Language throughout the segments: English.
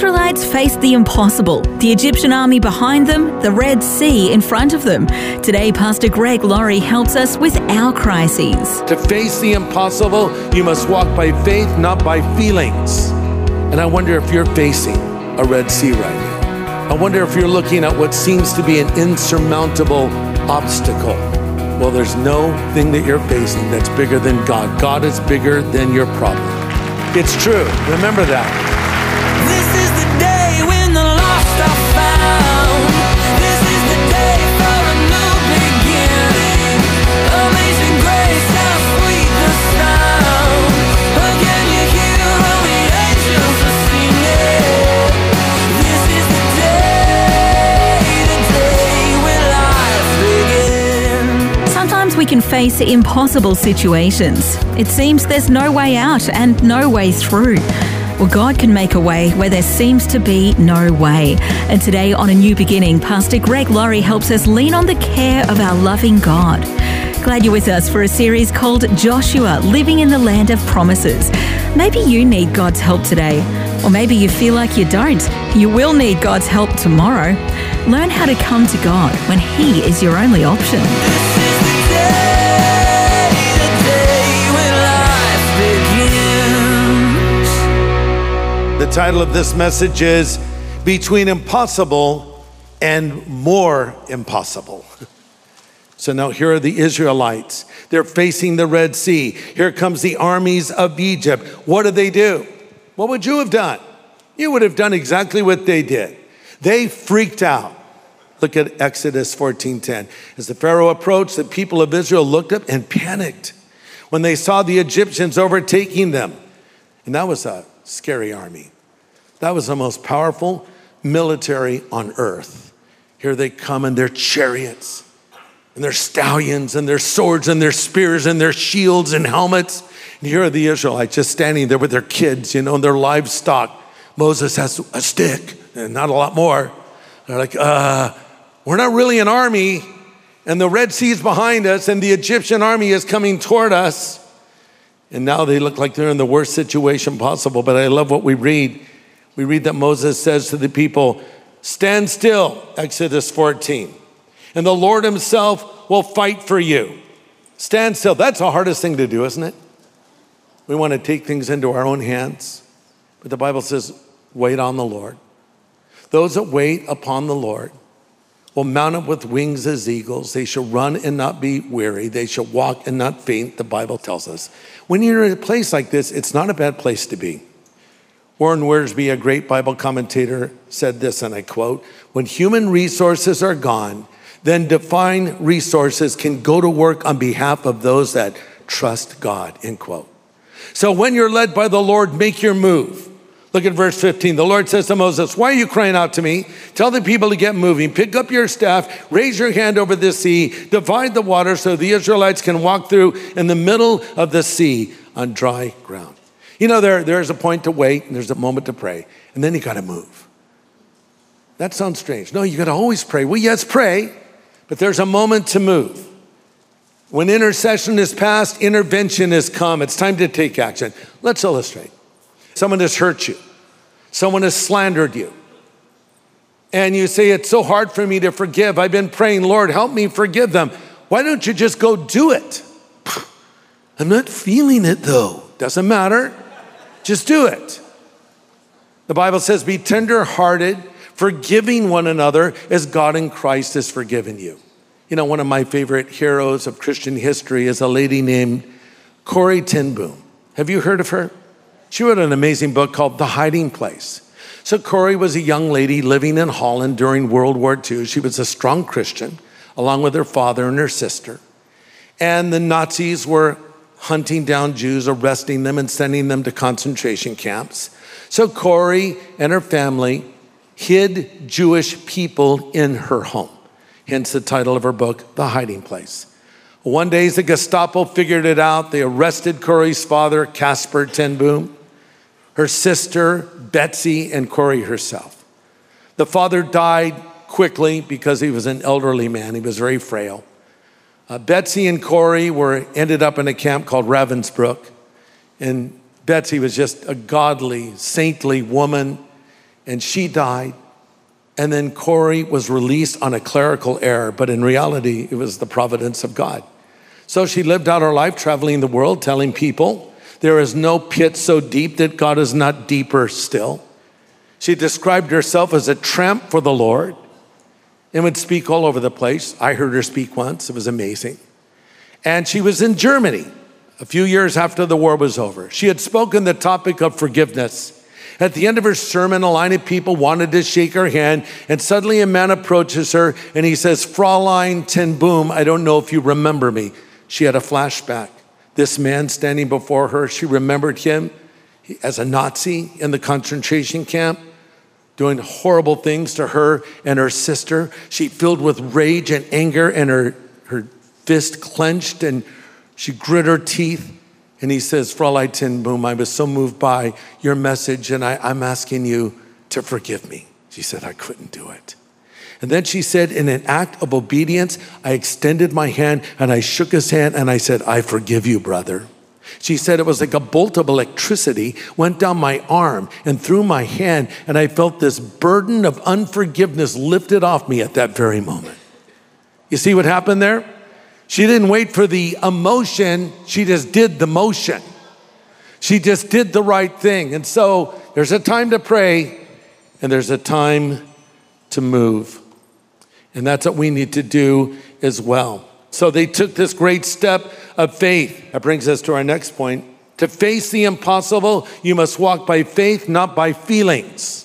Israelites faced the impossible, the Egyptian army behind them, the Red Sea in front of them. Today, Pastor Greg Laurie helps us with our crises. To face the impossible, you must walk by faith, not by feelings. And I wonder if you're facing a Red Sea right now. I wonder if you're looking at what seems to be an insurmountable obstacle. Well, there's no thing that you're facing that's bigger than God. God is bigger than your problem. It's true. Remember that. This is the day when the lost are found. This is the day for a new beginning. Amazing grace, how sweet the sound. Again you hear all the angels are singing. This is the day when life begins. Sometimes we can face impossible situations. It seems there's no way out and no way through. Well, God can make a way where there seems to be no way. And today on A New Beginning, Pastor Greg Laurie helps us lean on the care of our loving God. Glad you're with us for a series called Joshua, Living in the Land of Promises. Maybe you need God's help today, or maybe you feel like you don't. You will need God's help tomorrow. Learn how to come to God when He is your only option. The title of this message is Between Impossible and More Impossible. So now here are the Israelites. They're facing the Red Sea. Here comes the armies of Egypt. What did they do? What would you have done? You would have done exactly what they did. They freaked out. Look at Exodus 14:10. As the Pharaoh approached, the people of Israel looked up and panicked when they saw the Egyptians overtaking them. And that was a scary army. That was the most powerful military on earth. Here they come in their chariots and their stallions and their swords and their spears and their shields and helmets. And here are the Israelites just standing there with their kids, and their livestock. Moses has a stick and not a lot more. They're like, we're not really an army, and the Red Sea is behind us and the Egyptian army is coming toward us. And now they look like they're in the worst situation possible. But I love what we read. We read that Moses says to the people, stand still, Exodus 14, and the Lord himself will fight for you. Stand still. That's the hardest thing to do, isn't it? We want to take things into our own hands. But the Bible says, wait on the Lord. Those that wait upon the Lord will mount up with wings as eagles. They shall run and not be weary. They shall walk and not faint, the Bible tells us. When you're in a place like this, it's not a bad place to be. Warren Wiersbe, a great Bible commentator, said this, and I quote, when human resources are gone, then divine resources can go to work on behalf of those that trust God, end quote. So when you're led by the Lord, make your move. Look at verse 15. The Lord says to Moses, why are you crying out to me? Tell the people to get moving. Pick up your staff, raise your hand over the sea, divide the water so the Israelites can walk through in the middle of the sea on dry ground. There's a point to wait and there's a moment to pray, and then you got to move. That sounds strange. No, you got to always pray. Well, yes, pray, but there's a moment to move. When intercession is past, intervention has come. It's time to take action. Let's illustrate. Someone has hurt you. Someone has slandered you. And you say, it's so hard for me to forgive. I've been praying, Lord, help me forgive them. Why don't you just go do it? I'm not feeling it though. Doesn't matter. Just do it. The Bible says, be tender-hearted, forgiving one another as God in Christ has forgiven you. One of my favorite heroes of Christian history is a lady named Corrie ten Boom. Have you heard of her? She wrote an amazing book called The Hiding Place. So Corrie was a young lady living in Holland during World War II. She was a strong Christian, along with her father and her sister. And the Nazis were hunting down Jews, arresting them and sending them to concentration camps. So Corrie and her family hid Jewish people in her home. Hence the title of her book, The Hiding Place. One day, the Gestapo figured it out. They arrested Corrie's father, Caspar ten Boom, her sister, Betsy, and Corrie herself. The father died quickly because he was an elderly man. He was very frail. Betsy and Corrie ended up in a camp called Ravensbrück. And Betsy was just a godly, saintly woman. and she died. And then Corrie was released on a clerical error, but in reality, it was the providence of God. So she lived out her life traveling the world, telling people there is no pit so deep that God is not deeper still. She described herself as a tramp for the Lord and would speak all over the place. I heard her speak once. It was amazing. And she was in Germany a few years after the war was over. She had spoken the topic of forgiveness. At the end of her sermon, a line of people wanted to shake her hand, and suddenly a man approaches her and he says, Fräulein ten Boom, I don't know if you remember me. She had a flashback. This man standing before her, she remembered him as a Nazi in the concentration camp, doing horrible things to her and her sister. She filled with rage and anger, and her fist clenched, and she grit her teeth. And he says, Fräulein ten Boom, I was so moved by your message, and I'm asking you to forgive me. She said, I couldn't do it. And then she said, in an act of obedience, I extended my hand and I shook his hand and I said, I forgive you, brother. She said it was like a bolt of electricity went down my arm and through my hand, and I felt this burden of unforgiveness lifted off me at that very moment. You see what happened there? She didn't wait for the emotion, she just did the motion. She just did the right thing. And so there's a time to pray and there's a time to move. And that's what we need to do as well. So they took this great step of faith. That brings us to our next point. To face the impossible, you must walk by faith, not by feelings.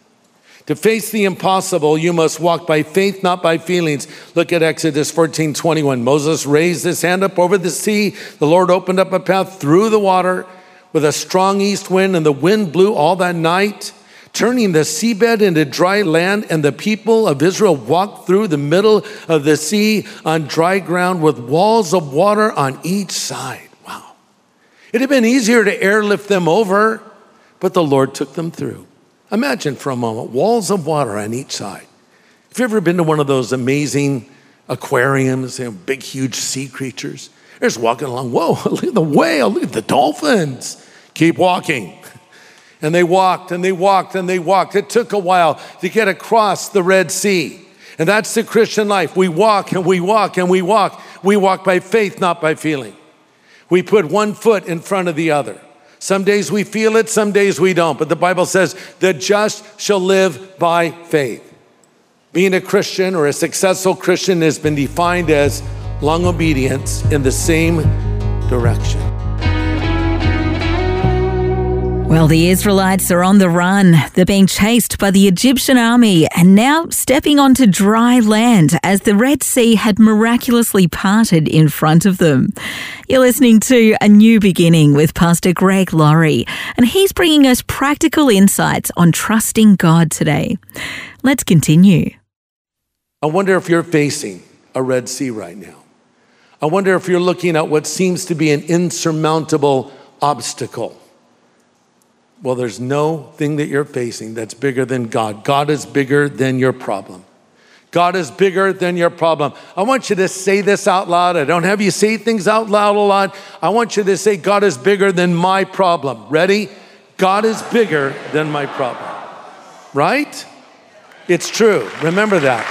To face the impossible, you must walk by faith, not by feelings. Look at Exodus 14:21. Moses raised his hand up over the sea. The Lord opened up a path through the water with a strong east wind, and the wind blew all that night, turning the seabed into dry land, and the people of Israel walked through the middle of the sea on dry ground with walls of water on each side. Wow. It had been easier to airlift them over, but the Lord took them through. Imagine for a moment, walls of water on each side. Have you ever been to one of those amazing aquariums, big, huge sea creatures? They're just walking along. Whoa, look at the whale, look at the dolphins. Keep walking. And they walked and they walked and they walked. It took a while to get across the Red Sea. And that's the Christian life. We walk and we walk and we walk. We walk by faith, not by feeling. We put one foot in front of the other. Some days we feel it, some days we don't. But the Bible says, the just shall live by faith. Being a Christian or a successful Christian has been defined as long obedience in the same direction. Well, the Israelites are on the run. They're being chased by the Egyptian army and now stepping onto dry land as the Red Sea had miraculously parted in front of them. You're listening to A New Beginning with Pastor Greg Laurie, and he's bringing us practical insights on trusting God today. Let's continue. I wonder if you're facing a Red Sea right now. I wonder if you're looking at what seems to be an insurmountable obstacle. Well, there's no thing that you're facing that's bigger than God. God is bigger than your problem. God is bigger than your problem. I want you to say this out loud. I don't have you say things out loud a lot. I want you to say, God is bigger than my problem. Ready? God is bigger than my problem. Right? It's true. Remember that.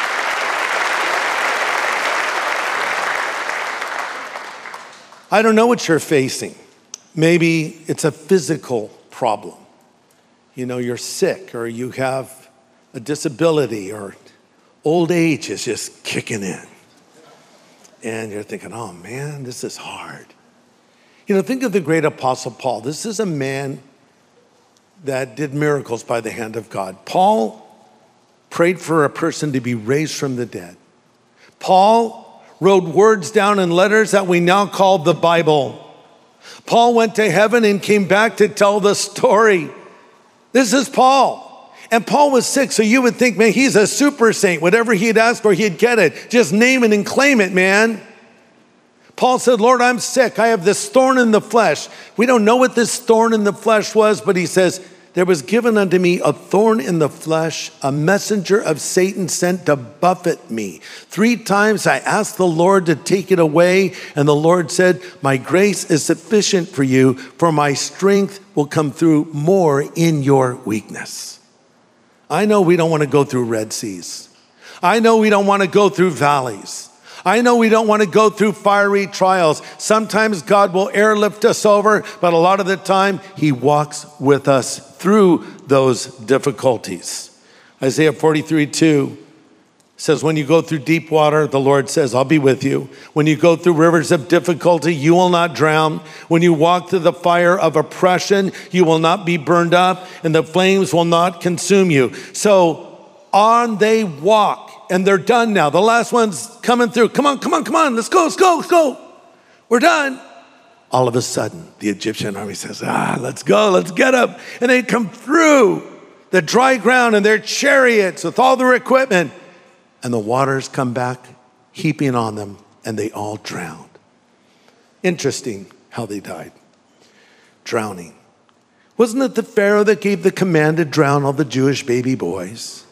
I don't know what you're facing. Maybe it's a physical problem. You know, you're sick, or you have a disability, or old age is just kicking in. And you're thinking, oh man, this is hard. You know, think of the great Apostle Paul. This is a man that did miracles by the hand of God. Paul prayed for a person to be raised from the dead. Paul wrote words down in letters that we now call the Bible. Paul went to heaven and came back to tell the story. This is Paul. And Paul was sick, so you would think, man, he's a super saint. Whatever he'd ask for, he'd get it. Just name it and claim it, man. Paul said, Lord, I'm sick. I have this thorn in the flesh. We don't know what this thorn in the flesh was, but he says, there was given unto me a thorn in the flesh, a messenger of Satan sent to buffet me. 3 times I asked the Lord to take it away, and the Lord said, my grace is sufficient for you, for my strength will come through more in your weakness. I know we don't want to go through Red Seas. I know we don't want to go through valleys. I know we don't want to go through fiery trials. Sometimes God will airlift us over, but a lot of the time, he walks with us through those difficulties. Isaiah 43:2 says, when you go through deep water, the Lord says, I'll be with you. When you go through rivers of difficulty, you will not drown. When you walk through the fire of oppression, you will not be burned up, and the flames will not consume you. So on they walk. And they're done now. The last one's coming through. Come on. Let's go. We're done. All of a sudden, the Egyptian army says, let's go. Let's get them. And they come through the dry ground in their chariots with all their equipment. And the waters come back, heaping on them, and they all drowned. Interesting how they died. Drowning. Wasn't it the Pharaoh that gave the command to drown all the Jewish baby boys?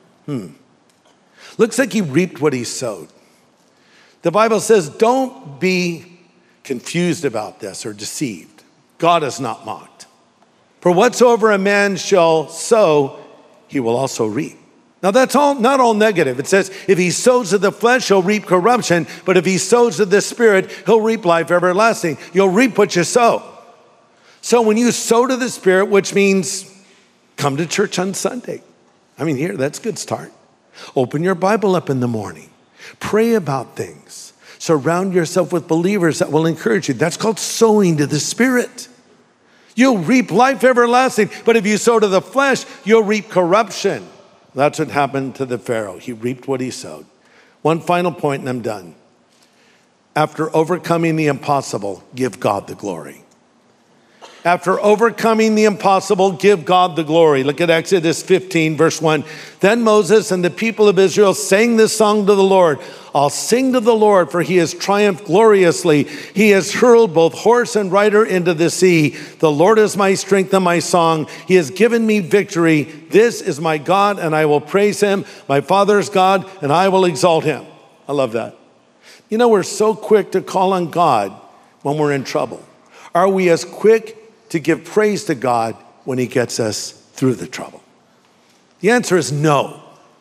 Looks like he reaped what he sowed. The Bible says, don't be confused about this or deceived. God is not mocked. For whatsoever a man shall sow, he will also reap. Now that's not all negative. It says, if he sows to the flesh, he'll reap corruption. But if he sows to the Spirit, he'll reap life everlasting. You'll reap what you sow. So when you sow to the Spirit, which means come to church on Sunday. That's a good start. Open your Bible up in the morning. Pray about things. Surround yourself with believers that will encourage you. That's called sowing to the Spirit. You'll reap life everlasting. But if you sow to the flesh, you'll reap corruption. That's what happened to the Pharaoh. He reaped what he sowed. One final point and I'm done. After overcoming the impossible, give God the glory. After overcoming the impossible, give God the glory. Look at Exodus 15, verse 1. Then Moses and the people of Israel sang this song to the Lord. I'll sing to the Lord, for he has triumphed gloriously. He has hurled both horse and rider into the sea. The Lord is my strength and my song. He has given me victory. This is my God, and I will praise him. My Father's God, and I will exalt him. I love that. We're so quick to call on God when we're in trouble. Are we as quick to give praise to God when he gets us through the trouble? The answer is no.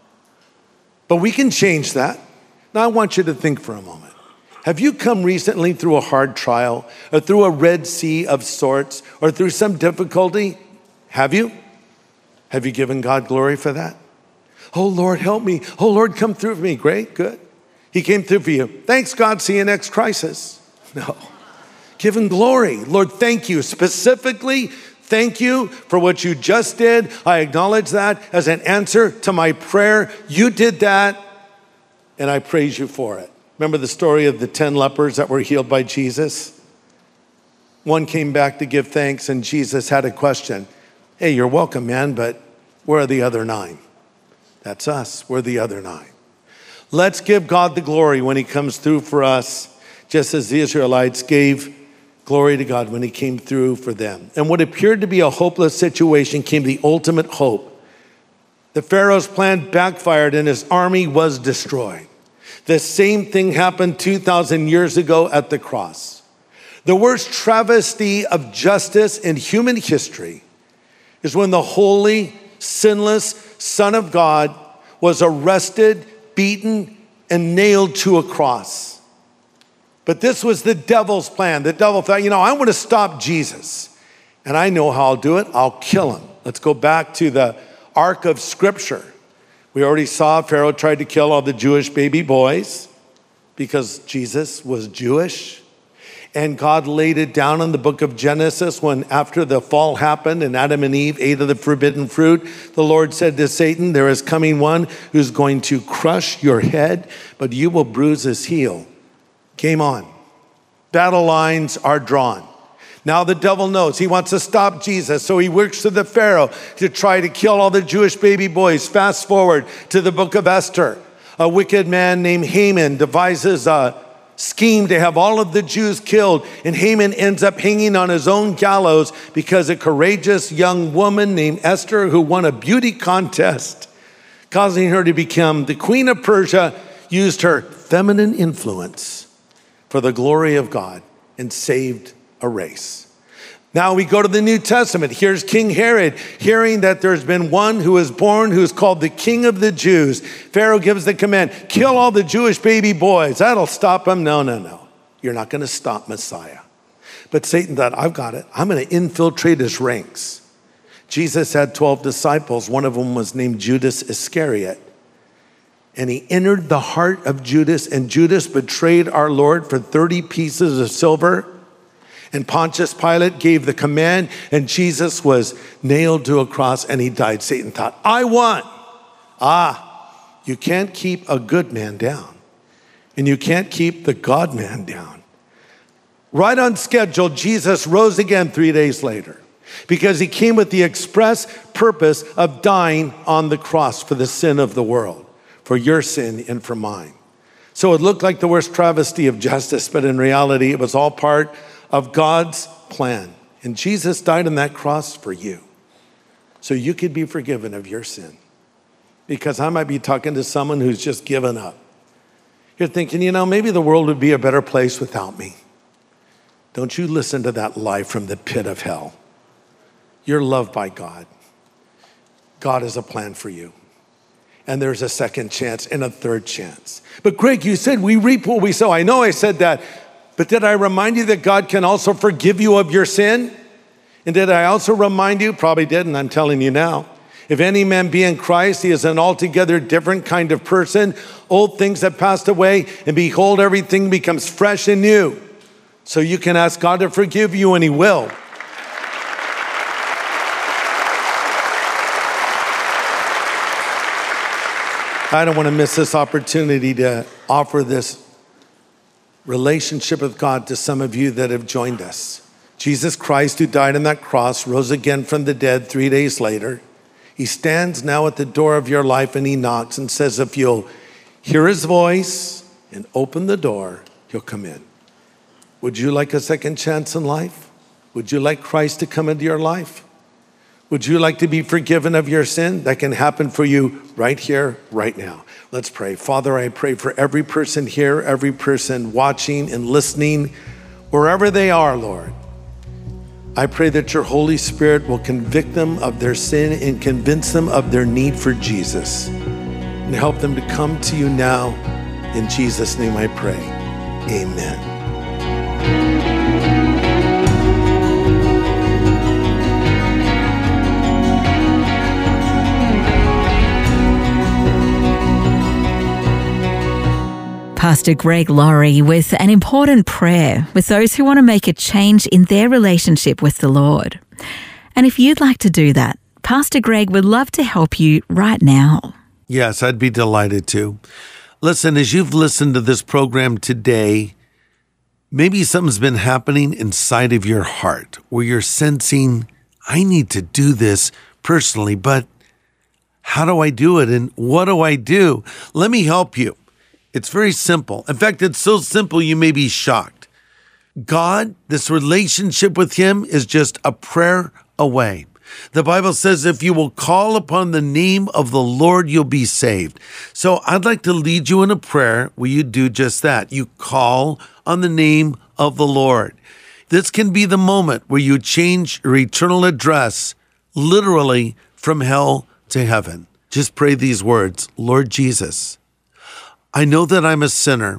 But we can change that. Now I want you to think for a moment. Have you come recently through a hard trial or through a Red Sea of sorts or through some difficulty? Have you? Have you given God glory for that? Oh Lord, help me. Oh Lord, come through for me. Great, good. He came through for you. Thanks God, see you next crisis. No. Give him glory. Lord, thank you. Specifically, thank you for what you just did. I acknowledge that as an answer to my prayer. You did that, and I praise you for it. Remember the story of the 10 lepers that were healed by Jesus? One came back to give thanks, and Jesus had a question. Hey, you're welcome, man, but where are the other 9? That's us. We're the other 9. Let's give God the glory when he comes through for us, just as the Israelites gave glory to God when he came through for them. And what appeared to be a hopeless situation came the ultimate hope. The Pharaoh's plan backfired and his army was destroyed. The same thing happened 2,000 years ago at the cross. The worst travesty of justice in human history is when the holy, sinless Son of God was arrested, beaten, and nailed to a cross. But this was the devil's plan. The devil thought, I want to stop Jesus. And I know how I'll do it. I'll kill him. Let's go back to the arc of Scripture. We already saw Pharaoh tried to kill all the Jewish baby boys because Jesus was Jewish. And God laid it down in the book of Genesis when after the fall happened and Adam and Eve ate of the forbidden fruit, the Lord said to Satan, there is coming one who's going to crush your head, but you will bruise his heel. Game on. Battle lines are drawn. Now the devil knows he wants to stop Jesus, so he works to the Pharaoh to try to kill all the Jewish baby boys. Fast forward to the book of Esther. A wicked man named Haman devises a scheme to have all of the Jews killed, and Haman ends up hanging on his own gallows because a courageous young woman named Esther, who won a beauty contest, causing her to become the queen of Persia, used her feminine influence for the glory of God and saved a race. Now we go to the New Testament. Here's King Herod, hearing that there's been one who is born who is called the King of the Jews. Pharaoh gives the command, kill all the Jewish baby boys. That'll stop him. No. You're not going to stop Messiah. But Satan thought, I've got it. I'm going to infiltrate his ranks. Jesus had 12 disciples. One of them was named Judas Iscariot. And he entered the heart of Judas, and Judas betrayed our Lord for 30 pieces of silver. And Pontius Pilate gave the command, and Jesus was nailed to a cross, and he died. Satan thought, I won. You can't keep a good man down, and you can't keep the God man down. Right on schedule, Jesus rose again 3 days later, because he came with the express purpose of dying on the cross for the sin of the world, for your sin and for mine. So it looked like the worst travesty of justice, but in reality, it was all part of God's plan. And Jesus died on that cross for you, so you could be forgiven of your sin. Because I might be talking to someone who's just given up. You're thinking, maybe the world would be a better place without me. Don't you listen to that lie from the pit of hell. You're loved by God. God has a plan for you. And there's a second chance and a third chance. But Greg, you said we reap what we sow. I know I said that. But did I remind you that God can also forgive you of your sin? And did I also remind you? Probably didn't. I'm telling you now. If any man be in Christ, he is an altogether different kind of person. Old things have passed away, and behold, everything becomes fresh and new. So you can ask God to forgive you, and he will. I don't want to miss this opportunity to offer this relationship with God to some of you that have joined us. Jesus Christ, who died on that cross, rose again from the dead 3 days later. He stands now at the door of your life, and he knocks and says, if you'll hear his voice and open the door, he'll come in. Would you like a second chance in life? Would you like Christ to come into your life? Would you like to be forgiven of your sin? That can happen for you right here, right now. Let's pray. Father, I pray for every person here, every person watching and listening, wherever they are, Lord. I pray that your Holy Spirit will convict them of their sin and convince them of their need for Jesus, and help them to come to you now. In Jesus' name I pray. Amen. Pastor Greg Laurie with an important prayer with those who want to make a change in their relationship with the Lord. And if you'd like to do that, Pastor Greg would love to help you right now. Yes, I'd be delighted to. Listen, as you've listened to this program today, maybe something's been happening inside of your heart where you're sensing, I need to do this personally, but how do I do it? And what do I do? Let me help you. It's very simple. In fact, it's so simple you may be shocked. God, this relationship with him is just a prayer away. The Bible says if you will call upon the name of the Lord, you'll be saved. So I'd like to lead you in a prayer where you do just that. You call on the name of the Lord. This can be the moment where you change your eternal address, literally from hell to heaven. Just pray these words, Lord Jesus, I know that I'm a sinner,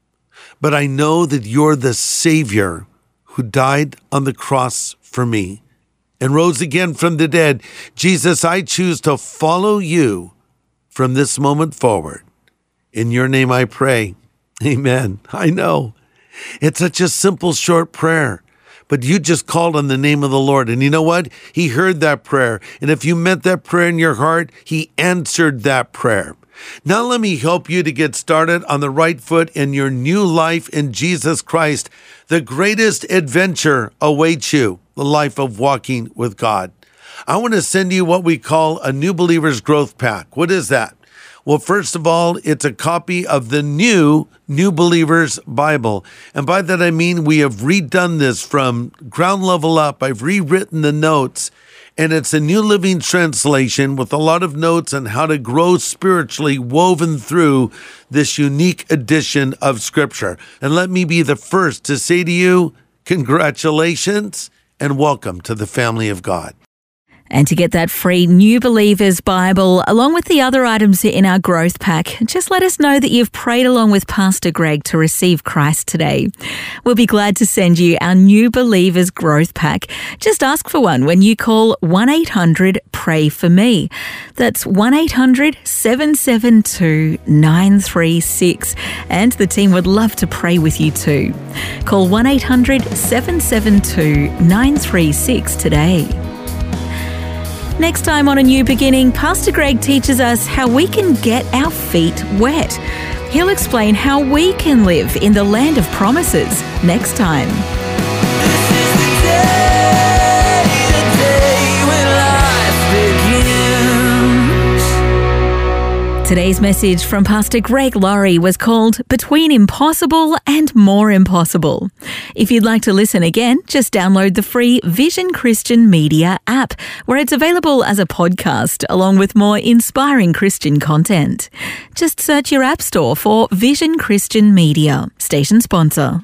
but I know that you're the Savior who died on the cross for me and rose again from the dead. Jesus, I choose to follow you from this moment forward. In your name I pray. Amen. I know. It's such a simple, short prayer, but you just called on the name of the Lord. And you know what? He heard that prayer. And if you meant that prayer in your heart, he answered that prayer. Now let me help you to get started on the right foot in your new life in Jesus Christ. The greatest adventure awaits you, the life of walking with God. I want to send you what we call a New Believer's Growth Pack. What is that? Well, first of all, it's a copy of the New Believer's Bible. And by that I mean we have redone this from ground level up. I've rewritten the notes. And it's a New Living Translation with a lot of notes on how to grow spiritually woven through this unique edition of Scripture. And let me be the first to say to you, congratulations. and welcome to the family of God. And to get that free New Believers Bible, along with the other items in our growth pack, just let us know that you've prayed along with Pastor Greg to receive Christ today. We'll be glad to send you our New Believers Growth Pack. Just ask for one when you call 1-800-PRAY-FOR-ME. That's 1-800-772-936. And the team would love to pray with you too. Call 1-800-772-936 today. Next time on A New Beginning, Pastor Greg teaches us how we can get our feet wet. He'll explain how we can live in the land of promises next time. This is the day when life begins. Today's message from Pastor Greg Laurie was called Between Impossible and More Impossible. If you'd like to listen again, just download the free Vision Christian Media app, where it's available as a podcast along with more inspiring Christian content. Just search your app store for Vision Christian Media, station sponsor.